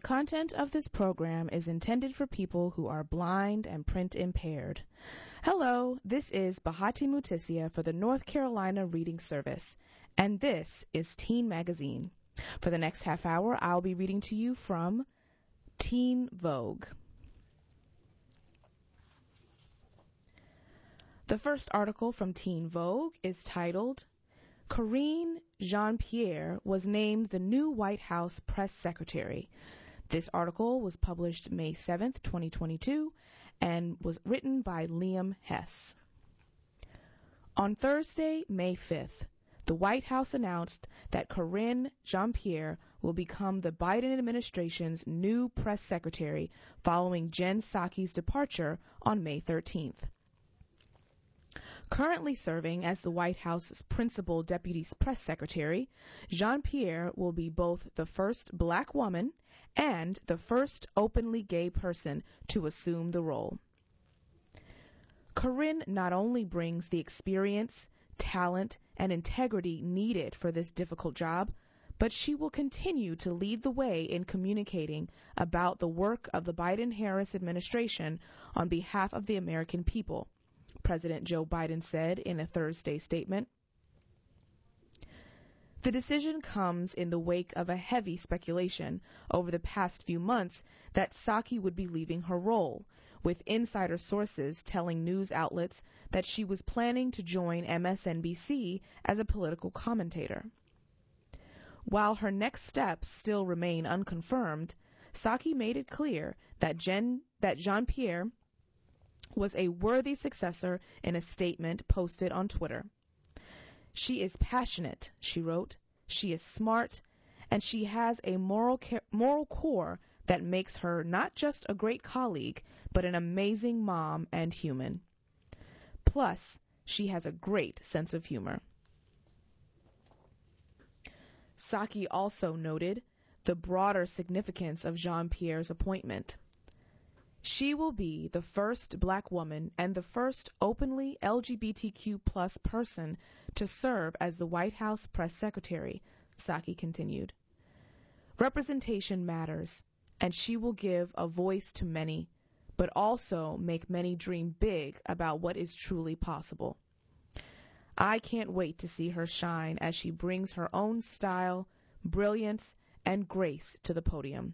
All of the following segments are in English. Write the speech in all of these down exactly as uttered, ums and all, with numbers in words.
content of this program is intended for people who are blind and print impaired. Hello, this is Bahati Mutisia for the North Carolina Reading Service, and this is Teen Magazine. For the next half hour, I'll be reading to you from Teen Vogue. The first article from Teen Vogue is titled, Karine Jean-Pierre was named the new White House press secretary. This article was published May seventh, twenty twenty-two, and was written by Liam Hess. On Thursday, May fifth, the White House announced that Karine Jean-Pierre will become the Biden administration's new press secretary following Jen Psaki's departure on May thirteenth. Currently serving as the White House's principal deputy press secretary, Jean-Pierre will be both the first black woman and the first openly gay person to assume the role. Karine not only brings the experience, talent, and integrity needed for this difficult job, but she will continue to lead the way in communicating about the work of the Biden-Harris administration on behalf of the American people, President Joe Biden said in a Thursday statement. The decision comes in the wake of a heavy speculation over the past few months that Psaki would be leaving her role, with insider sources telling news outlets that she was planning to join M S N B C as a political commentator. While her next steps still remain unconfirmed, Psaki made it clear that, Jen, that Jean-Pierre was a worthy successor in a statement posted on Twitter. She is passionate, she wrote. She is smart, and she has a moral moral core that makes her not just a great colleague, but an amazing mom and human. Plus, she has a great sense of humor. Psaki also noted the broader significance of Jean-Pierre's appointment. She will be the first black woman and the first openly L G B T Q plus person to serve as the White House press secretary, Psaki continued. Representation matters, and she will give a voice to many, but also make many dream big about what is truly possible. I can't wait to see her shine as she brings her own style, brilliance, and grace to the podium.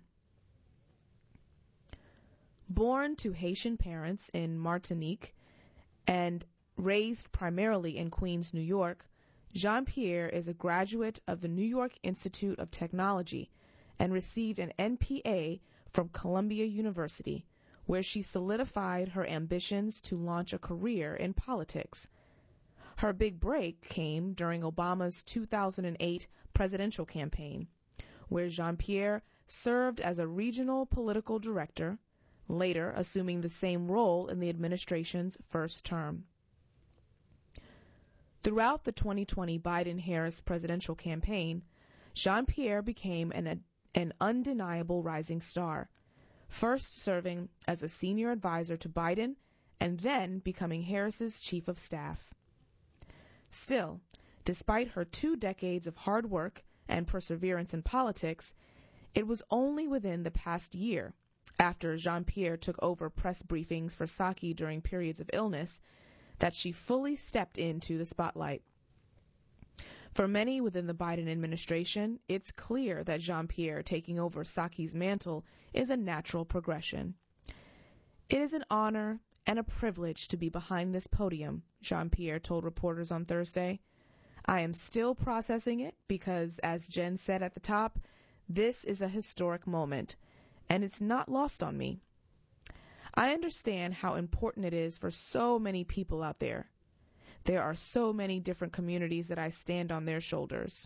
Born to Haitian parents in Martinique and raised primarily in Queens, New York, Jean-Pierre is a graduate of the New York Institute of Technology and received an N P A from Columbia University, where she solidified her ambitions to launch a career in politics. Her big break came during Obama's two thousand eight presidential campaign, where Jean-Pierre served as a regional political director, later assuming the same role in the administration's first term. Throughout the twenty twenty Biden-Harris presidential campaign, Jean-Pierre became an, an undeniable rising star, first serving as a senior advisor to Biden and then becoming Harris's chief of staff. Still, despite her two decades of hard work and perseverance in politics, it was only within the past year, after Jean-Pierre took over press briefings for Psaki during periods of illness, that she fully stepped into the spotlight. For many within the Biden administration, it's clear that Jean-Pierre taking over Psaki's mantle is a natural progression. It is an honor and a privilege to be behind this podium, Jean-Pierre told reporters on Thursday. I am still processing it because, as Jen said at the top, this is a historic moment, and it's not lost on me. I understand how important it is for so many people out there. There are so many different communities that I stand on their shoulders.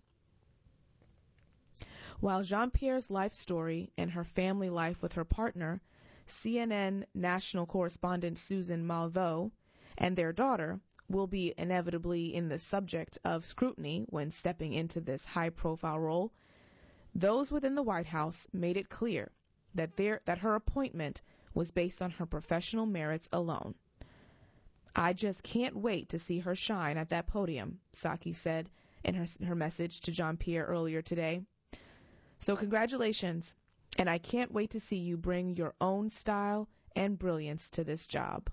While Jean-Pierre's life story and her family life with her partner, C N N national correspondent Susan Malveaux, and their daughter will be inevitably in the subject of scrutiny when stepping into this high-profile role, those within the White House made it clear that, their, that her appointment was based on her professional merits alone. I just can't wait to see her shine at that podium, Psaki said in her, her message to Jean-Pierre earlier today. So congratulations, and I can't wait to see you bring your own style and brilliance to this job.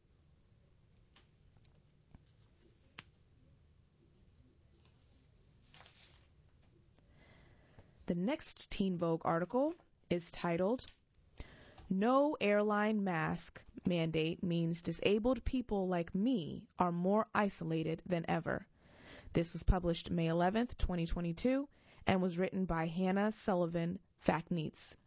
The next Teen Vogue article is titled, "No Airline Mask Mandate Means Disabled People Like Me Are More Isolated Than Ever." This was published May eleventh, twenty twenty-two, and was written by Hannah Sullivan Fackneitz.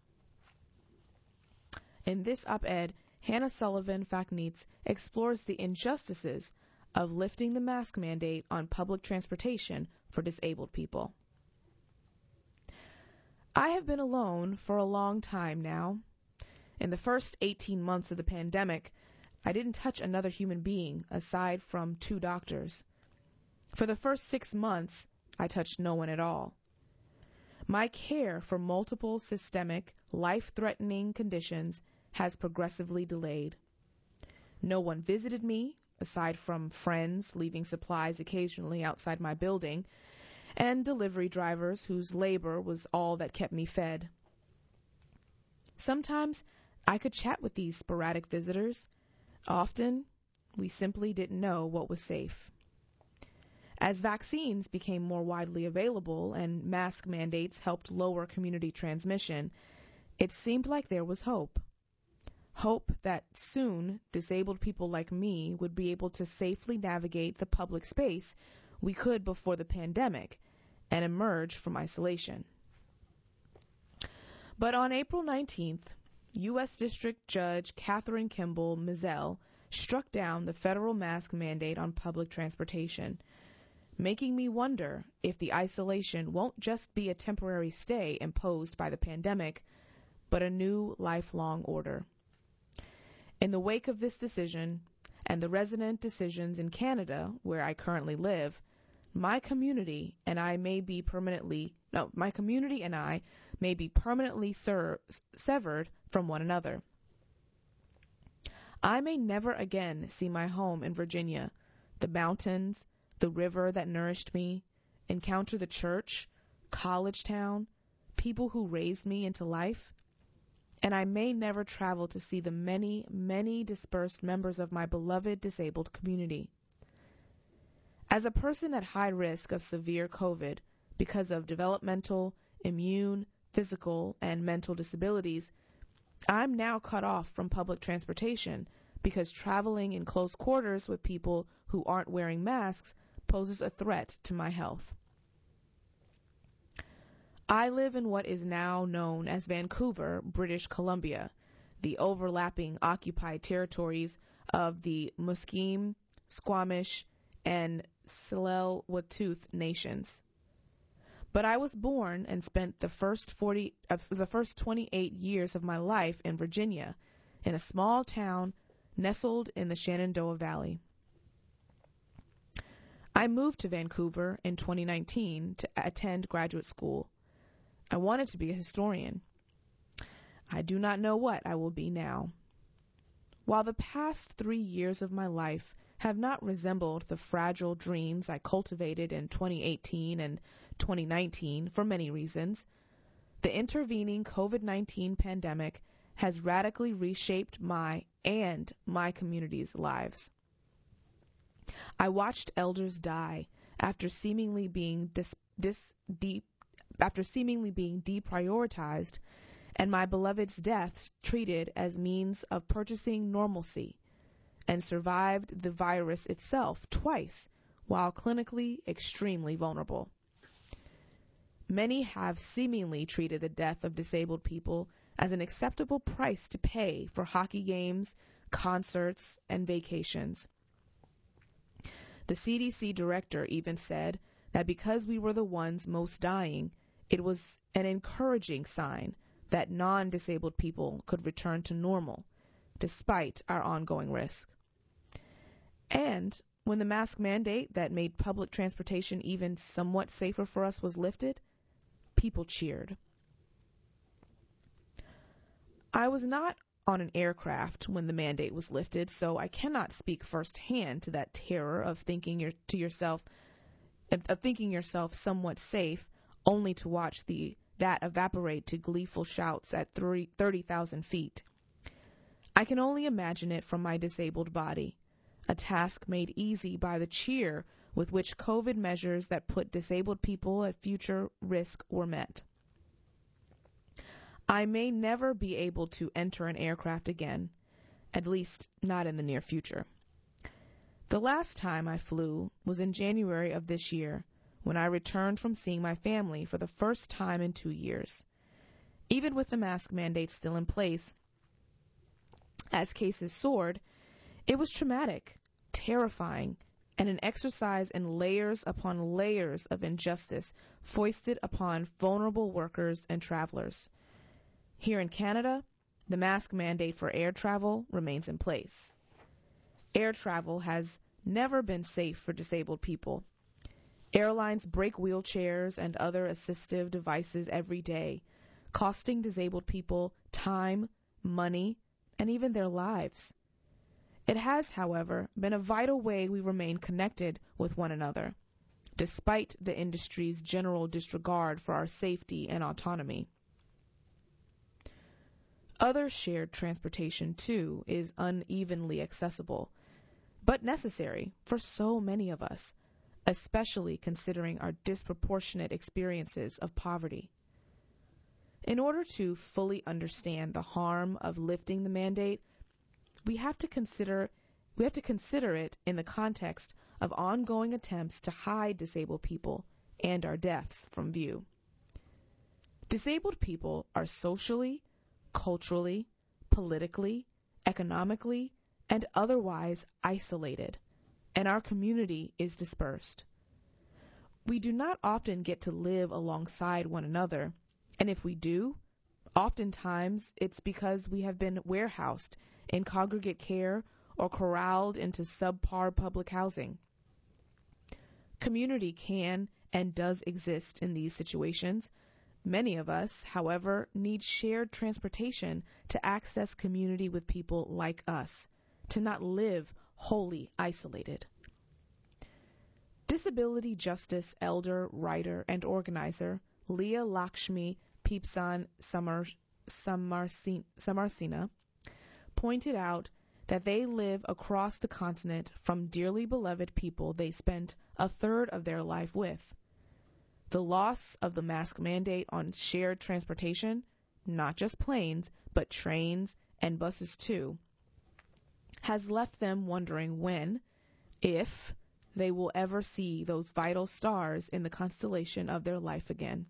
In this op-ed, Hannah Sullivan Fackneitz explores the injustices of lifting the mask mandate on public transportation for disabled people. I have been alone for a long time now. In the first eighteen months of the pandemic, I didn't touch another human being aside from two doctors. For the first six months, I touched no one at all. My care for multiple systemic, life-threatening conditions has progressively delayed. No one visited me, aside from friends leaving supplies occasionally outside my building, and delivery drivers whose labor was all that kept me fed. Sometimes I could chat with these sporadic visitors. Often, we simply didn't know what was safe. As vaccines became more widely available and mask mandates helped lower community transmission, it seemed like there was hope. Hope that soon disabled people like me would be able to safely navigate the public space we could before the pandemic and emerge from isolation. But on April nineteenth, U S District Judge Catherine Kimball Mizell struck down the federal mask mandate on public transportation, making me wonder if the isolation won't just be a temporary stay imposed by the pandemic, but a new lifelong order. In the wake of this decision, and the resident decisions in Canada, where I currently live, my community and I may be permanently, no, my community and I may be permanently ser- severed from one another. I may never again see my home in Virginia, the mountains, the river that nourished me, encounter the church, college town, people who raised me into life, and I may never travel to see the many, many dispersed members of my beloved disabled community. As a person at high risk of severe COVID because of developmental, immune, physical, and mental disabilities, I'm now cut off from public transportation because traveling in close quarters with people who aren't wearing masks poses a threat to my health. I live in what is now known as Vancouver, British Columbia, the overlapping occupied territories of the Musqueam, Squamish, and Tsleil-Waututh nations. But I was born and spent the first forty, uh, the first twenty-eight years of my life in Virginia, in a small town nestled in the Shenandoah Valley. I moved to Vancouver in twenty nineteen to attend graduate school. I wanted to be a historian. I do not know what I will be now. While the past three years of my life have not resembled the fragile dreams I cultivated in twenty eighteen and twenty nineteen for many reasons, the intervening COVID nineteen pandemic has radically reshaped my and my community's lives. I watched elders die after seemingly being dis, dis, deep, after seemingly being deprioritized, and my beloved's deaths treated as means of purchasing normalcy, and survived the virus itself twice while clinically extremely vulnerable. Many have seemingly treated the death of disabled people as an acceptable price to pay for hockey games, concerts, and vacations. The C D C director even said that because we were the ones most dying, it was an encouraging sign that non-disabled people could return to normal, despite our ongoing risk. And when the mask mandate that made public transportation even somewhat safer for us was lifted, people cheered. I was not on an aircraft when the mandate was lifted, so I cannot speak firsthand to that terror of thinking your, to yourself, of thinking yourself somewhat safe, only to watch the that evaporate to gleeful shouts at thirty thousand feet. I can only imagine it from my disabled body, a task made easy by the cheer with which COVID measures that put disabled people at future risk were met. I may never be able to enter an aircraft again, at least not in the near future. The last time I flew was in January of this year, when I returned from seeing my family for the first time in two years. Even with the mask mandate still in place, as cases soared, it was traumatic, terrifying, and an exercise in layers upon layers of injustice foisted upon vulnerable workers and travelers. Here in Canada, the mask mandate for air travel remains in place. Air travel has never been safe for disabled people. Airlines break wheelchairs and other assistive devices every day, costing disabled people time, money, and even their lives. It has, however, been a vital way we remain connected with one another, despite the industry's general disregard for our safety and autonomy. Other shared transportation, too, is unevenly accessible, but necessary for so many of us, especially considering our disproportionate experiences of poverty. In order to fully understand the harm of lifting the mandate, we have to consider we have to consider it in the context of ongoing attempts to hide disabled people and our deaths from view. Disabled people are socially, culturally, politically, economically, and otherwise isolated, and our community is dispersed. We do not often get to live alongside one another, and if we do, oftentimes it's because we have been warehoused in congregate care or corralled into subpar public housing. Community can and does exist in these situations. Many of us, however, need shared transportation to access community with people like us, to not live wholly isolated. Disability justice elder, writer, and organizer Leah Lakshmi Peepsan Samar, Samarsina, Samarsina pointed out that they live across the continent from dearly beloved people they spent a third of their life with. The loss of the mask mandate on shared transportation, not just planes, but trains and buses too, has left them wondering when, if, they will ever see those vital stars in the constellation of their life again.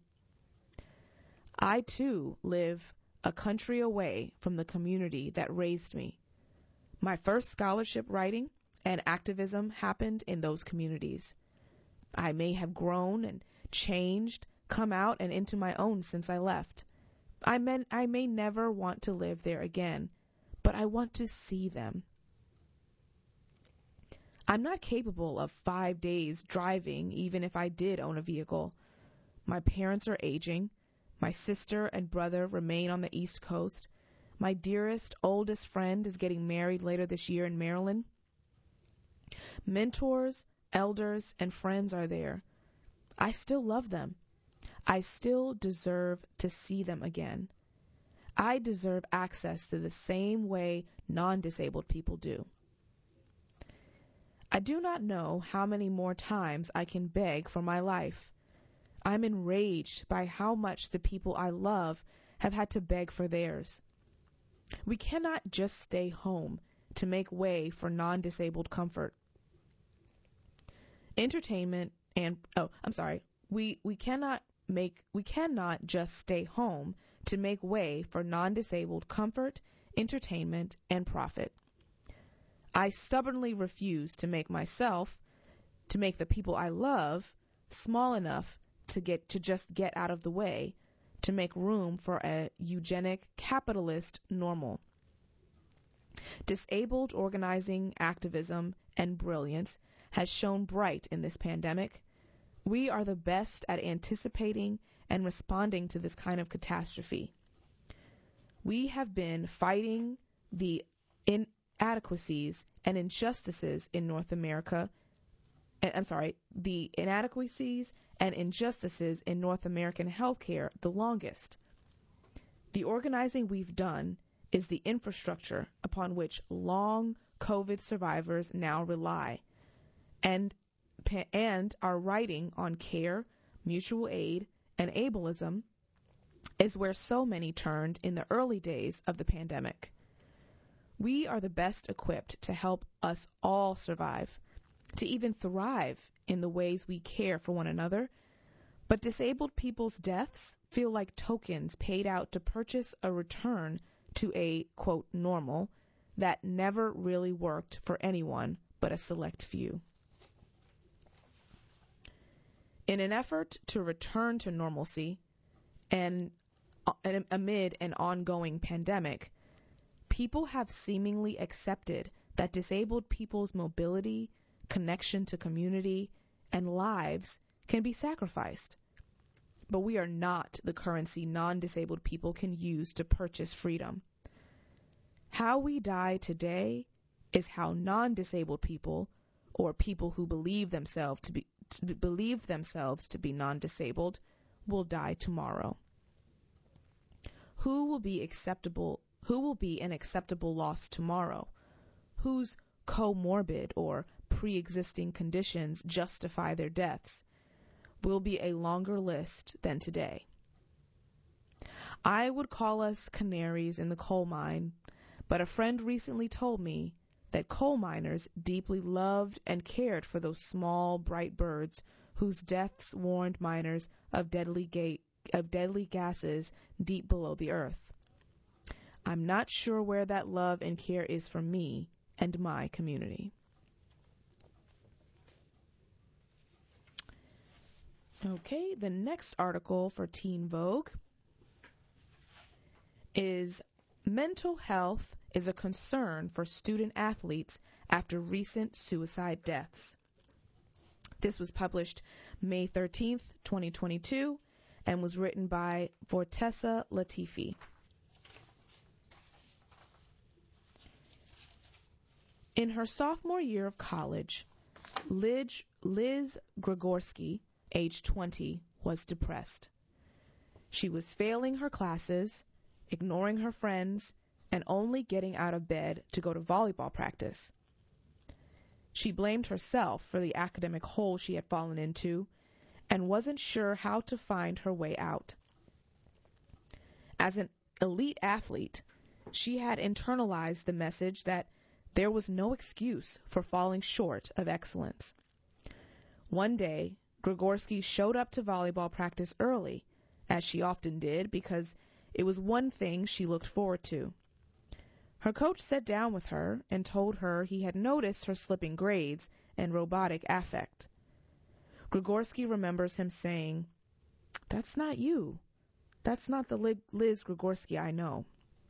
I, too, live a country away from the community that raised me. My first scholarship writing and activism happened in those communities. I may have grown and changed, come out and into my own since I left. I, may, I may never want to live there again, but I want to see them. I'm not capable of five days driving even if I did own a vehicle. My parents are aging. My sister and brother remain on the East Coast. My dearest, oldest friend is getting married later this year in Maryland. Mentors, elders, and friends are there. I still love them. I still deserve to see them again. I deserve access to the same way non-disabled people do. I do not know how many more times I can beg for my life. I'm enraged by how much the people I love have had to beg for theirs. We cannot just stay home to make way for non-disabled comfort. Entertainment and oh, I'm sorry. We we cannot make we cannot just stay home to make way for non-disabled comfort, entertainment, and profit. I stubbornly refuse to make myself, to make the people I love, small enough to get to just get out of the way, to make room for a eugenic capitalist normal. Disabled organizing, activism, and brilliance has shone bright in this pandemic. We are the best at anticipating and responding to this kind of catastrophe. We have been fighting the inadequacies and injustices in North America I'm sorry, the inadequacies and injustices in North American healthcare the longest. The organizing we've done is the infrastructure upon which long COVID survivors now rely, and and our writing on care, mutual aid, and ableism is where so many turned in the early days of the pandemic. We are the best equipped to help us all survive, to even thrive in the ways we care for one another, but disabled people's deaths feel like tokens paid out to purchase a return to a, quote, normal that never really worked for anyone but a select few. In an effort to return to normalcy and uh, amid an ongoing pandemic, people have seemingly accepted that disabled people's mobility, connection to community, and lives can be sacrificed. But we are not the currency non-disabled people can use to purchase freedom. How we die today is how non-disabled people, or people who believe themselves to be to believe themselves to be non-disabled, will die tomorrow. Who will be acceptable? Who will be an acceptable loss tomorrow? Whose comorbid or pre-existing conditions justify their deaths will be a longer list than today. I would call us canaries in the coal mine, but a friend recently told me that coal miners deeply loved and cared for those small, bright birds whose deaths warned miners of deadly, ga- of deadly gases deep below the earth. I'm not sure where that love and care is for me and my community. Okay, the next article for Teen Vogue is Mental Health is a Concern for Student Athletes After Recent Suicide Deaths. This was published May thirteenth, twenty twenty-two, and was written by Vortessa Latifi. In her sophomore year of college, Liz, Liz Grigorsky, age twenty, was depressed. She was failing her classes, ignoring her friends, and only getting out of bed to go to volleyball practice. She blamed herself for the academic hole she had fallen into and wasn't sure how to find her way out. As an elite athlete, she had internalized the message that there was no excuse for falling short of excellence. One day, Grigorsky showed up to volleyball practice early, as she often did, because it was one thing she looked forward to. Her coach sat down with her and told her he had noticed her slipping grades and robotic affect. Grigorsky remembers him saying, "That's not you. That's not the Liz Grigorsky I know."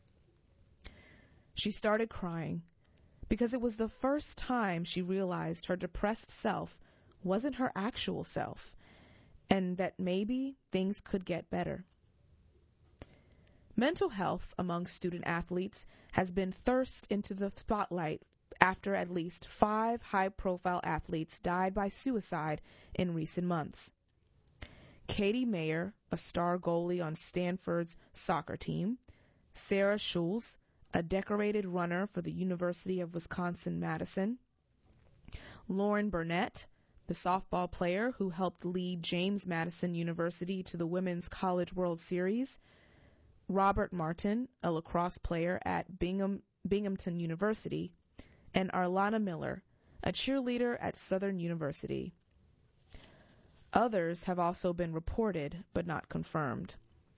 She started crying because it was the first time she realized her depressed self wasn't her actual self, and that maybe things could get better. Mental health among student athletes has been thrust into the spotlight after at least five high-profile athletes died by suicide in recent months. Katie Mayer, a star goalie on Stanford's soccer team, Sarah Schulz, a decorated runner for the University of Wisconsin-Madison, Lauren Burnett, the softball player who helped lead James Madison University to the Women's College World Series, Robert Martin, a lacrosse player at Bingham, Binghamton University, and Arlana Miller, a cheerleader at Southern University. Others have also been reported but not confirmed.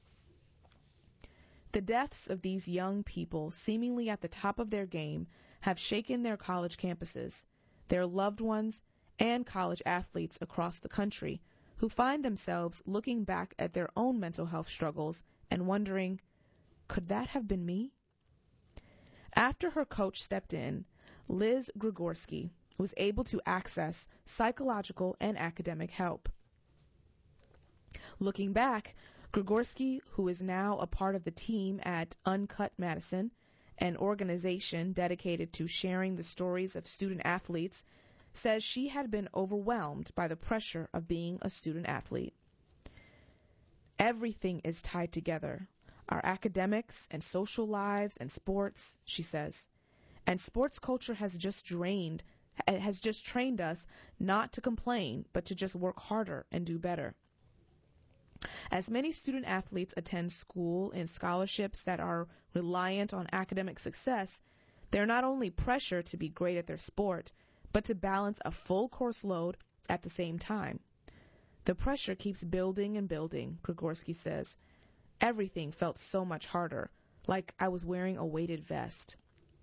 The deaths of these young people, seemingly at the top of their game, have shaken their college campuses, their loved ones, and college athletes across the country who find themselves looking back at their own mental health struggles and wondering, could that have been me? After her coach stepped in, Liz Grigorsky was able to access psychological and academic help. Looking back, Grigorsky, who is now a part of the team at Uncut Madison, an organization dedicated to sharing the stories of student athletes, says she had been overwhelmed by the pressure of being a student athlete. Everything is tied together, our academics and social lives and sports, she says. And sports culture has just drained, has just trained us not to complain, but to just work harder and do better. As many student athletes attend school in scholarships that are reliant on academic success, they're not only pressured to be great at their sport, but to balance a full course load at the same time. The pressure keeps building and building, Grigorski says. Everything felt so much harder, like I was wearing a weighted vest.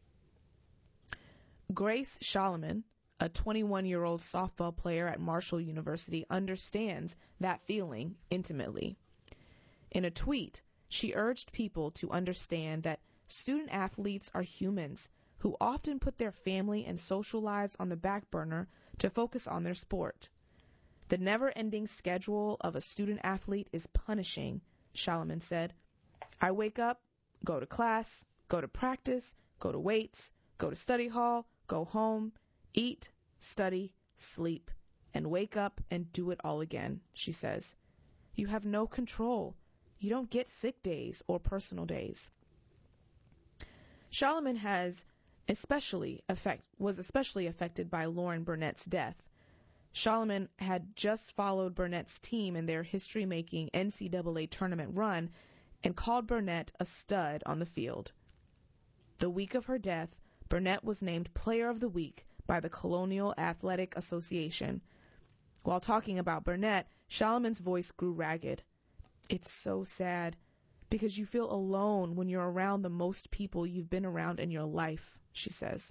Grace Scholleman, a twenty-one-year-old softball player at Marshall University, understands that feeling intimately. In a tweet, she urged people to understand that student athletes are humans who often put their family and social lives on the back burner to focus on their sport. The never-ending schedule of a student athlete is punishing, Scholleman said. I wake up, go to class, go to practice, go to weights, go to study hall, go home, eat, study, sleep, and wake up and do it all again, she says. You have no control. You don't get sick days or personal days. Scholleman has especially affect, was especially affected by Lauren Burnett's death. Scholleman had just followed Burnett's team in their history-making N C double A tournament run and called Burnett a stud on the field. The week of her death, Burnett was named Player of the Week by the Colonial Athletic Association. While talking about Burnett, Scholleman's voice grew ragged. It's so sad, because you feel alone when you're around the most people you've been around in your life, she says.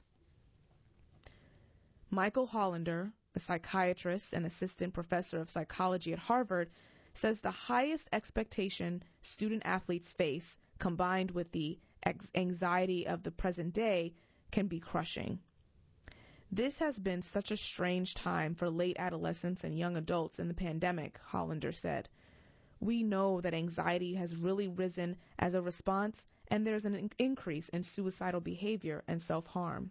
Michael Hollander, a psychiatrist and assistant professor of psychology at Harvard, says the highest expectation student athletes face, combined with the anxiety of the present day, can be crushing. This has been such a strange time for late adolescents and young adults in the pandemic, Hollander said. We know that anxiety has really risen as a response, and there's an increase in suicidal behavior and self-harm.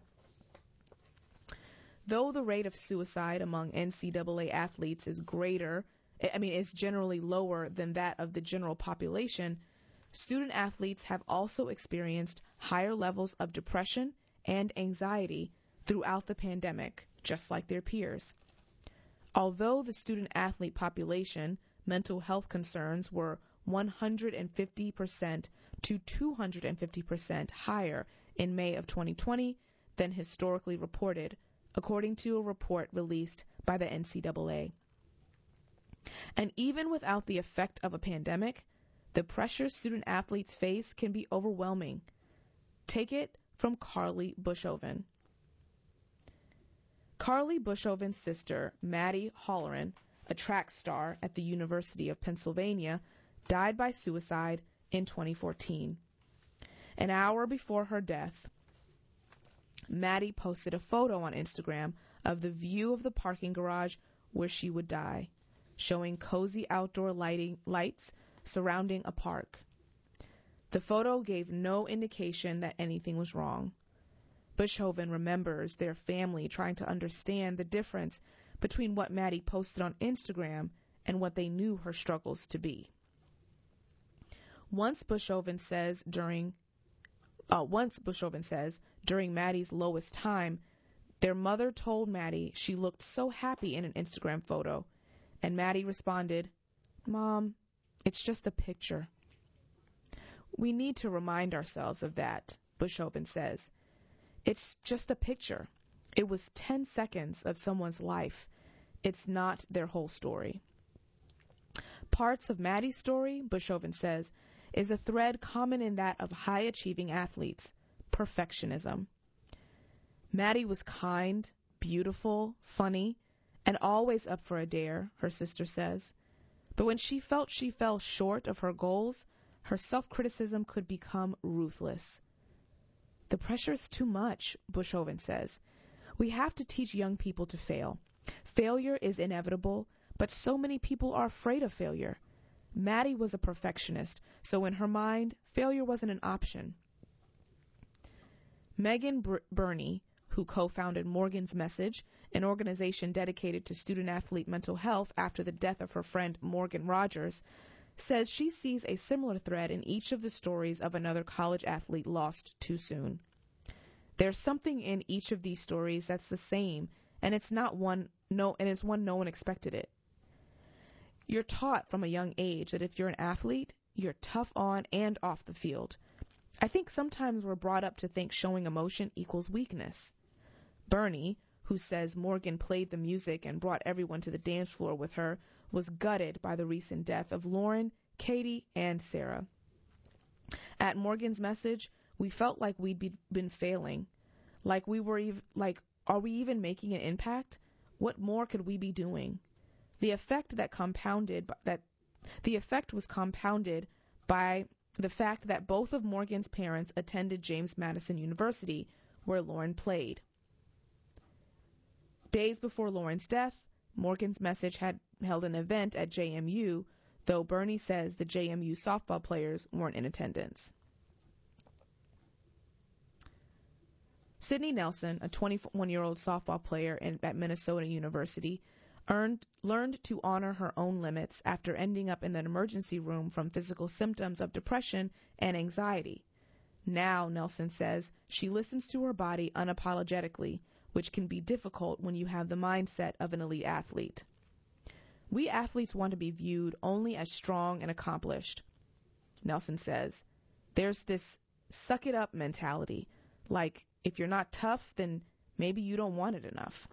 Though the rate of suicide among N C double A athletes is greater, I mean, is generally lower than that of the general population, student athletes have also experienced higher levels of depression and anxiety throughout the pandemic, just like their peers. Although the student athlete population mental health concerns were one hundred fifty percent to two hundred fifty percent higher in May of twenty twenty than historically reported, according to a report released by the N C double A. And even without the effect of a pandemic, the pressure student athletes face can be overwhelming. Take it from Carly Bushoven. Carly Bushoven's sister, Maddie Holleran, a track star at the University of Pennsylvania, died by suicide in twenty fourteen. An hour before her death, Maddie posted a photo on Instagram of the view of the parking garage where she would die, showing cozy outdoor lighting lights surrounding a park. The photo gave no indication that anything was wrong. Bushoven remembers their family trying to understand the difference between what Maddie posted on Instagram and what they knew her struggles to be. Once Bushoven says during uh, once Bushoven says during Maddie's lowest time, their mother told Maddie she looked so happy in an Instagram photo, and Maddie responded, "Mom, it's just a picture." We need to remind ourselves of that, Bushoven says. It's just a picture. It was ten seconds of someone's life. It's not their whole story. Parts of Maddie's story, Bushoven says, is a thread common in that of high-achieving athletes, perfectionism. Maddie was kind, beautiful, funny, and always up for a dare, her sister says. But when she felt she fell short of her goals, her self-criticism could become ruthless. The pressure is too much, Bushoven says. We have to teach young people to fail. Failure is inevitable, but so many people are afraid of failure. Maddie was a perfectionist, so in her mind, failure wasn't an option. Megan Br- Burney, who co-founded Morgan's Message, an organization dedicated to student-athlete mental health after the death of her friend Morgan Rogers, says she sees a similar thread in each of the stories of another college athlete lost too soon. There's something in each of these stories that's the same, and it's not one no and it's one no one expected it. You're taught from a young age that if you're an athlete, you're tough on and off the field. I think sometimes we're brought up to think showing emotion equals weakness. Bernie, who says Morgan played the music and brought everyone to the dance floor with her, was gutted by the recent death of Lauren, Katie, and Sarah. At Morgan's message, we felt like we'd be, been failing. Like we were ev- like, are we even making an impact? What more could we be doing? The effect that compounded that the effect was compounded by the fact that both of Morgan's parents attended James Madison University, where Lauren played. Days before Lauren's death, Morgan's message had held an event at J M U, though Bernie says the J M U softball players weren't in attendance. Sydney Nelson, a twenty-one-year-old softball player in, at Minnesota University, earned, learned to honor her own limits after ending up in the emergency room from physical symptoms of depression and anxiety. Now, Nelson says, she listens to her body unapologetically, which can be difficult when you have the mindset of an elite athlete. We athletes want to be viewed only as strong and accomplished. Nelson says, there's this suck it up mentality, like if you're not tough, then maybe you don't want it enough.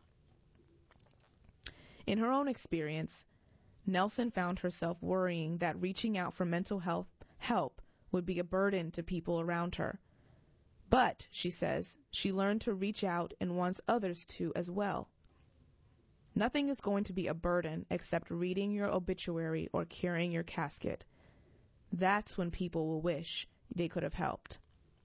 In her own experience, Nelson found herself worrying that reaching out for mental health help would be a burden to people around her. But, she says, she learned to reach out and wants others to as well. Nothing is going to be a burden except reading your obituary or carrying your casket. That's when people will wish they could have helped.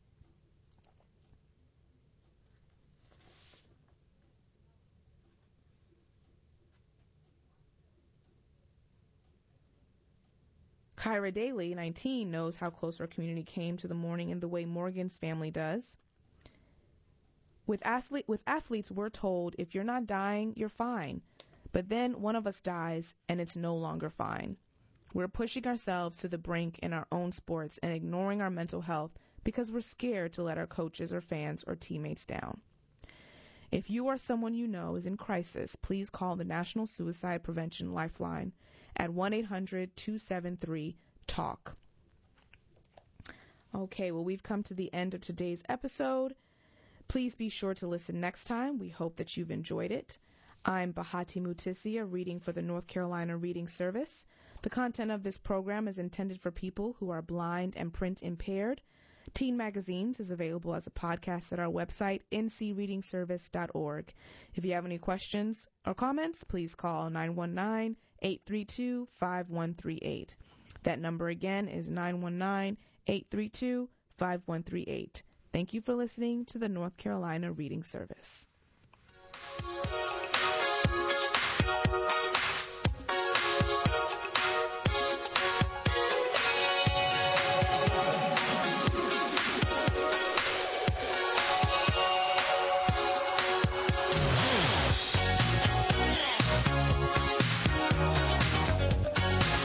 Kyra Daly, nineteen, knows how close our community came to the mourning in the way Morgan's family does. With, athlete, with athletes, we're told, if you're not dying, you're fine. But then one of us dies, and it's no longer fine. We're pushing ourselves to the brink in our own sports and ignoring our mental health because we're scared to let our coaches or fans or teammates down. If you or someone you know is in crisis, please call the National Suicide Prevention Lifeline at one eight hundred two seven three talk. Okay, well, we've come to the end of today's episode. Please be sure to listen next time. We hope that you've enjoyed it. I'm Bahati Mutisia, reading for the North Carolina Reading Service. The content of this program is intended for people who are blind and print impaired. Teen Magazines is available as a podcast at our website, n c reading service dot org. If you have any questions or comments, please call nine one nine, eight three two, five one three eight. That number again is nine one nine, eight three two, five one three eight. Thank you for listening to the North Carolina Reading Service.